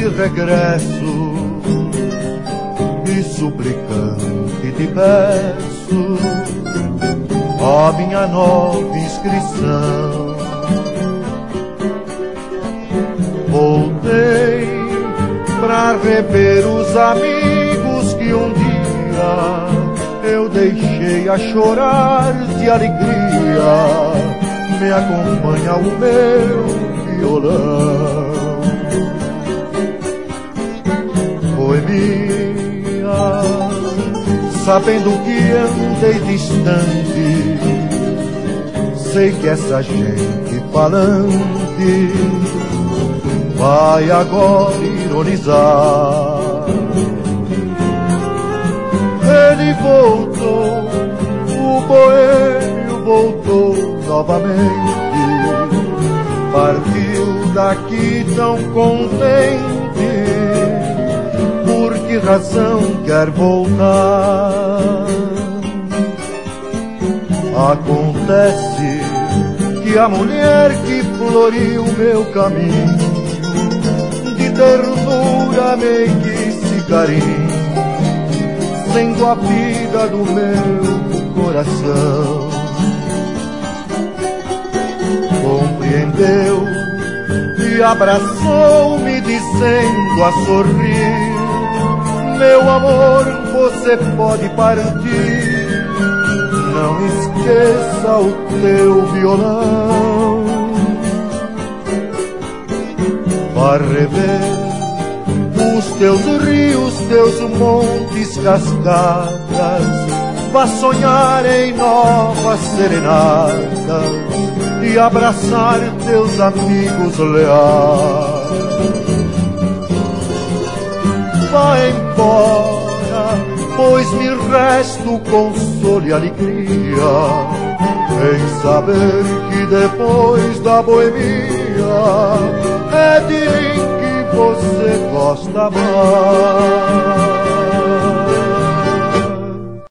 de regresso e suplicante te peço a minha nova inscrição. Voltei pra rever os amigos que um dia eu deixei a chorar de alegria. Me acompanha o meu violão. Poeminha, sabendo que andei distante, sei que essa gente falante vai agora ironizar. Ele voltou, o boêmio voltou novamente, partiu daqui tão contente. Por que razão quer voltar? Acontece que a mulher que floriu meu caminho, de ternura me quis carinho, sendo a vida do meu coração. Compreendeu e abraçou-me dizendo a sorrir: meu amor, você pode partir, não esqueça o teu violão. Vá rever os teus rios, teus montes, cascadas, vá sonhar em novas serenatas e abraçar teus amigos leais. Vá embora, pois me resta o consolo e alegria em saber que depois da boemia é de mim que você gosta mais.